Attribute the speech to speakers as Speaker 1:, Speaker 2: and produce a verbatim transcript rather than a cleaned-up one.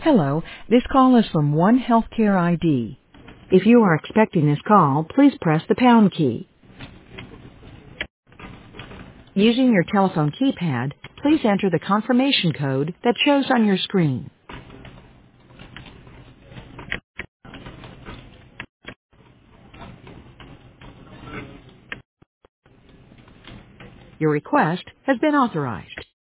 Speaker 1: Hello, this call is from One Healthcare I D. If you are expecting this call, please press the pound key. Using your telephone keypad, please enter the confirmation code that shows on your screen. Your request has been authorized.